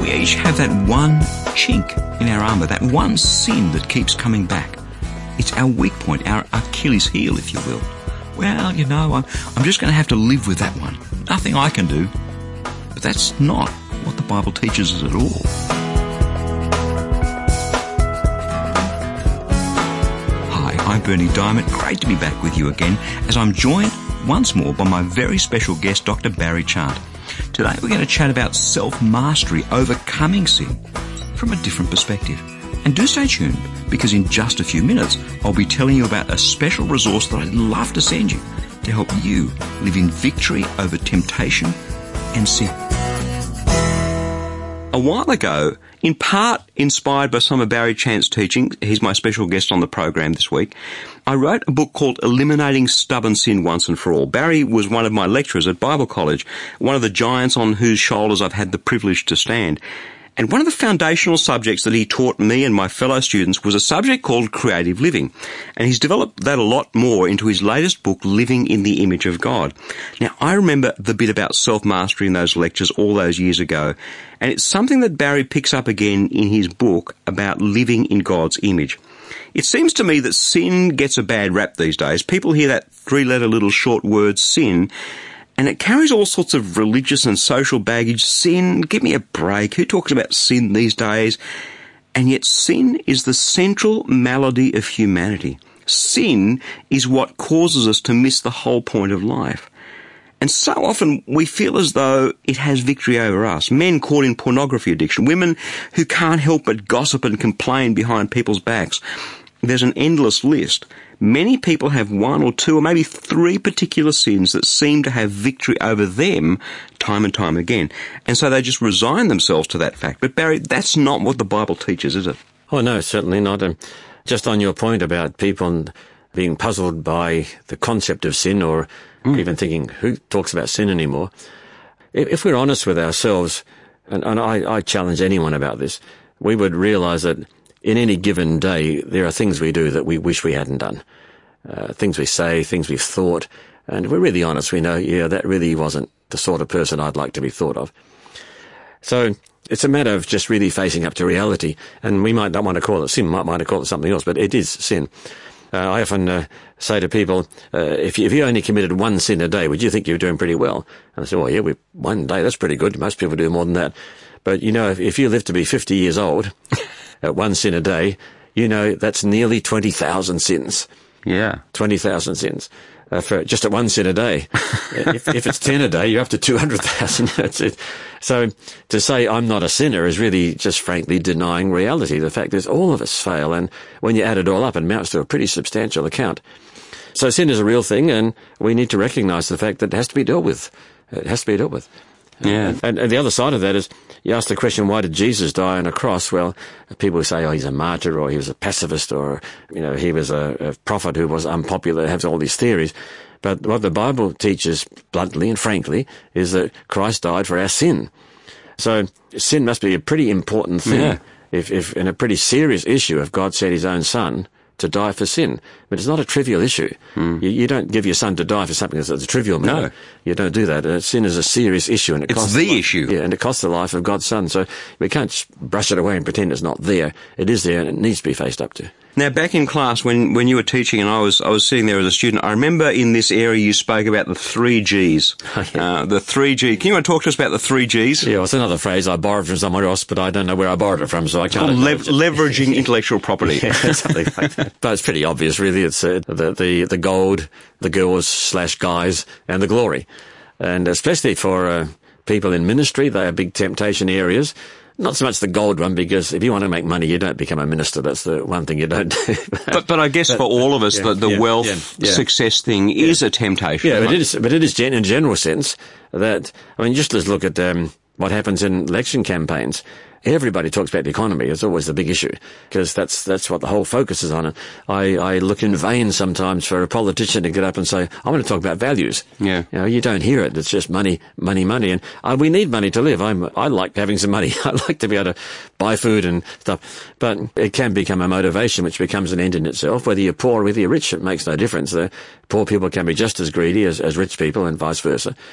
We each have that one chink in our armour, that one sin that keeps coming back. It's our weak point, our Achilles heel, if you will. Well, you know, I'm just going to have to live with that one. Nothing I can do. But that's not what the Bible teaches us at all. Hi, I'm Bernie Diamond. Great to be back with you again as I'm joined once more by my very special guest, Dr. Barry Chant. Today we're going to chat about self-mastery, overcoming sin, from a different perspective. And do stay tuned, because in just a few minutes I'll be telling you about a special resource that I'd love to send you to help you live in victory over temptation and sin. A while ago, in part inspired by some of Barry Chant's teaching, he's my special guest on the program this week, I wrote a book called Eliminating Stubborn Sin Once and For All. Barry was one of my lecturers at Bible College, one of the giants on whose shoulders I've had the privilege to stand. And one of the foundational subjects that he taught me and my fellow students was a subject called creative living. And he's developed that a lot more into his latest book, Living in the Image of God. Now, I remember the bit about self-mastery in those lectures all those years ago. And it's something that Barry picks up again in his book about living in God's image. It seems to me that sin gets a bad rap these days. People hear that three-letter little short word, sin, and it carries all sorts of religious and social baggage. Sin, give me a break. Who talks about sin these days? And yet sin is the central malady of humanity. Sin is what causes us to miss the whole point of life. And so often we feel as though it has victory over us. Men caught in pornography addiction, women who can't help but gossip and complain behind people's backs. There's an endless list. Many people have one or two or maybe three particular sins that seem to have victory over them time and time again. And so they just resign themselves to that fact. But Barry, that's not what the Bible teaches, is it? Oh, no, certainly not. Just on your point about people being puzzled by the concept of sin, or even thinking, who talks about sin anymore? If we're honest with ourselves, and I challenge anyone about this, we would realize that in any given day, there are things we do that we wish we hadn't done. Things we say, things we've thought, and if we're really honest, we know, yeah, that really wasn't the sort of person I'd like to be thought of. So it's a matter of just really facing up to reality, and we might not want to call it sin, might want to call it something else, but it is sin. I often say to people, if you only committed one sin a day, would you think you were doing pretty well? And I say, well, yeah, one day, that's pretty good. Most people do more than that. But, you know, if you live to be 50 years old, at one sin a day, you know, that's nearly 20,000 sins. Yeah. 20,000 sins. For just at one sin a day. if it's 10 a day, you're up to 200,000. So to say I'm not a sinner is really just frankly denying reality. The fact is all of us fail, and when you add it all up, it amounts to a pretty substantial account. So sin is a real thing, and we need to recognize the fact that it has to be dealt with. It has to be dealt with. Yeah. And the other side of that is, you ask the question, why did Jesus die on a cross? Well, people say, oh, he's a martyr, or he was a pacifist, or, you know, he was a prophet who was unpopular, has all these theories. But what the Bible teaches bluntly and frankly is that Christ died for our sin. So sin must be a pretty important thing, if in a pretty serious issue, if God sent his own son to die for sin. But it's not a trivial issue. You don't give your son to die for something that's a trivial matter. No. You don't do that. Sin is a serious issue. And it's the issue. Yeah, and it costs the life of God's son. So we can't just brush it away and pretend it's not there. It is there, and it needs to be faced up to. Now, back in class, when you were teaching and I was sitting there as a student, I remember in this area you spoke about the 3 Gs. The 3 G. Can you talk to us about the 3 Gs? Yeah, it's another phrase I borrowed from somewhere else, but I don't know where I borrowed it from, so I can't. Leveraging intellectual property. Yeah, something like that. But it's pretty obvious, really. It's the gold, the girls/guys, and the glory. And especially for people in ministry, they are big temptation areas. Not so much the gold one, because if you want to make money, you don't become a minister. That's the one thing you don't do. but I guess for all of us, the wealth success thing is a temptation. Yeah, but it is in a general sense that, I mean, just let's look at what happens in election campaigns. Everybody talks about the economy. It's always the big issue, because that's what the whole focus is on. And I look in vain sometimes for a politician to get up and say, I want to talk about values. Yeah. You know, you don't hear it. It's just money. And we need money to live. I like having some money. I like to be able to buy food and stuff. But it can become a motivation, which becomes an end in itself. Whether you're poor or whether you're rich, it makes no difference. The poor people can be just as greedy as rich people, and vice versa.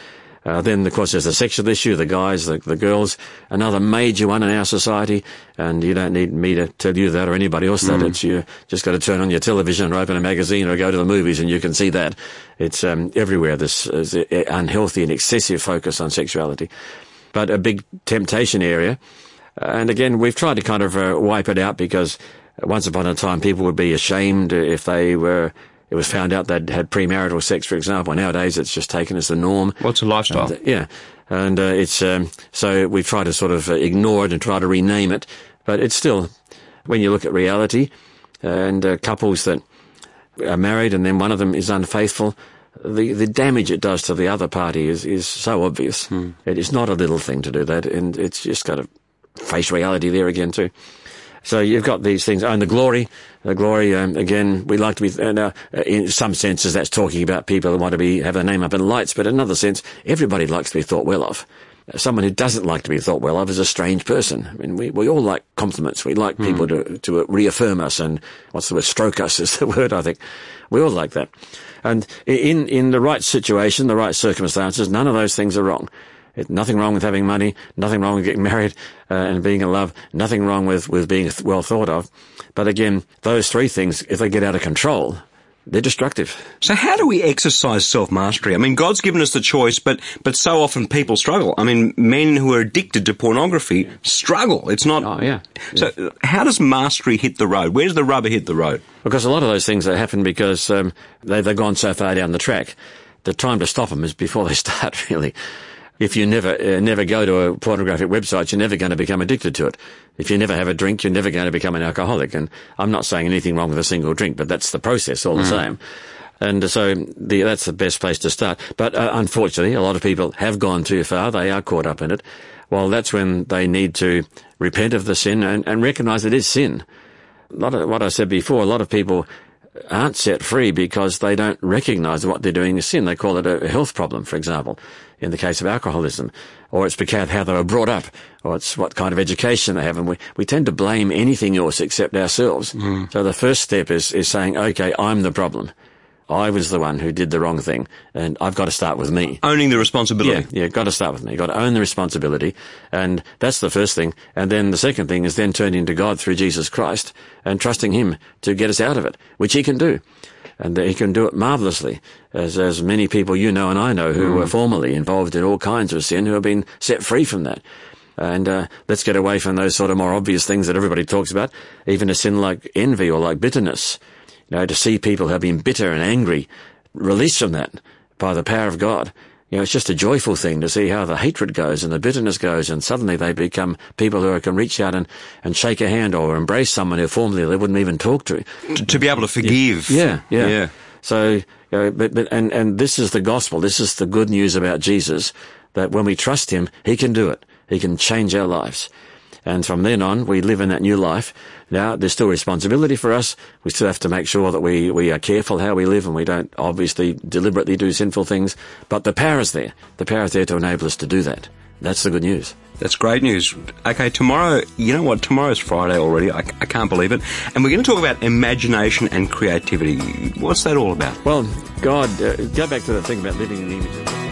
Then, of course, there's the sexual issue, the guys, the girls, another major one in our society, and you don't need me to tell you that or anybody else that. It's you just got to turn on your television or open a magazine or go to the movies and you can see that. It's everywhere, this unhealthy and excessive focus on sexuality. But a big temptation area. And again, we've tried to kind of wipe it out because once upon a time people would be ashamed if it was found out they'd had premarital sex, for example. Nowadays, it's just taken as the norm. Well, it's a lifestyle. And it's so we've tried to sort of ignore it and try to rename it. But it's still, when you look at reality and couples that are married and then one of them is unfaithful, the damage it does to the other party is so obvious. It is not a little thing to do that, and it's just got to face reality there again too. So you've got these things. Oh, and the glory, again, we like to be, in some senses that's talking about people who want to have their name up in lights, but in another sense, everybody likes to be thought well of. Someone who doesn't like to be thought well of is a strange person. I mean, we all like compliments. We like people to reaffirm us and, stroke us is the word, I think. We all like that. And in the right situation, the right circumstances, none of those things are wrong. Nothing wrong with having money, nothing wrong with getting married and being in love, nothing wrong with being well thought of. But again, those three things, if they get out of control, they're destructive. So how do we exercise self-mastery? I mean, God's given us the choice, but so often people struggle. I mean, men who are addicted to pornography struggle. It's not... Oh, yeah. So how does mastery hit the road? Where does the rubber hit the road? Because a lot of those things that happen because they've gone so far down the track. The time to stop them is before they start, really. If you never go to a pornographic website, you're never going to become addicted to it. If you never have a drink, you're never going to become an alcoholic. And I'm not saying anything wrong with a single drink, but that's the process all the same. And so that's the best place to start. But unfortunately, a lot of people have gone too far. They are caught up in it. Well, that's when they need to repent of the sin and recognize it is sin. A lot of what I said before, a lot of people aren't set free because they don't recognize what they're doing is sin. They call it a health problem, for example, in the case of alcoholism, or it's because of how they were brought up, or it's what kind of education they have. And we tend to blame anything else except ourselves. So the first step is saying, okay, I'm the problem. I was the one who did the wrong thing, and I've got to start with me. Owning the responsibility. Yeah, got to start with me. Got to own the responsibility, and that's the first thing. And then the second thing is then turning to God through Jesus Christ and trusting Him to get us out of it, which He can do. And He can do it marvelously, as many people you know and I know who were formerly involved in all kinds of sin who have been set free from that. And let's get away from those sort of more obvious things that everybody talks about, even a sin like envy or like bitterness. You know, to see people who have been bitter and angry released from that by the power of God. You know, it's just a joyful thing to see how the hatred goes and the bitterness goes, and suddenly they become people who can reach out and shake a hand or embrace someone who formerly they wouldn't even talk to. To be able to forgive. Yeah. So, you know, and this is the gospel. This is the good news about Jesus, that when we trust Him, He can do it. He can change our lives. And from then on, we live in that new life. Now, there's still responsibility for us. We still have to make sure that we are careful how we live and we don't obviously deliberately do sinful things. But the power is there. The power is there to enable us to do that. That's the good news. That's great news. Okay, tomorrow, you know what? Tomorrow's Friday already. I can't believe it. And we're going to talk about imagination and creativity. What's that all about? Well, God, go back to the thing about living in the image of God.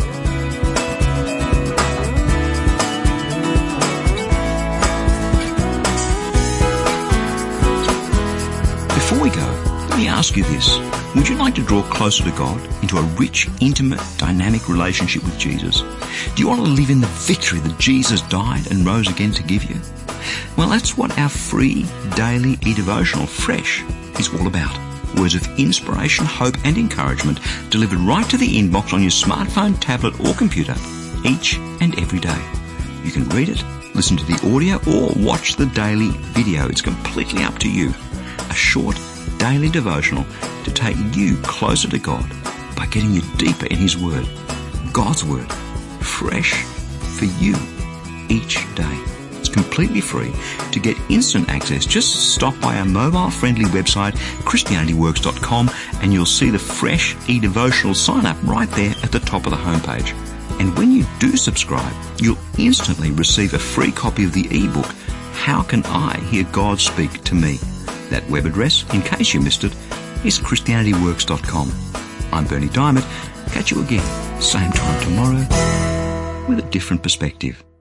Before we go, let me ask you this. Would you like to draw closer to God into a rich, intimate, dynamic relationship with Jesus? Do you want to live in the victory that Jesus died and rose again to give you? Well, that's what our free daily e-devotional Fresh is all about. Words of inspiration, hope and encouragement delivered right to the inbox on your smartphone, tablet or computer each and every day. You can read it, listen to the audio or watch the daily video. It's completely up to you. A short daily devotional to take you closer to God by getting you deeper in His Word. God's Word, fresh for you each day. It's completely free. To get instant access, just stop by our mobile-friendly website, ChristianityWorks.com, and you'll see the Fresh e-devotional sign-up right there at the top of the homepage. And when you do subscribe, you'll instantly receive a free copy of the e-book, How Can I Hear God Speak to Me? That web address, in case you missed it, is ChristianityWorks.com. I'm Bernie Diamond. Catch you again, same time tomorrow. with a different perspective.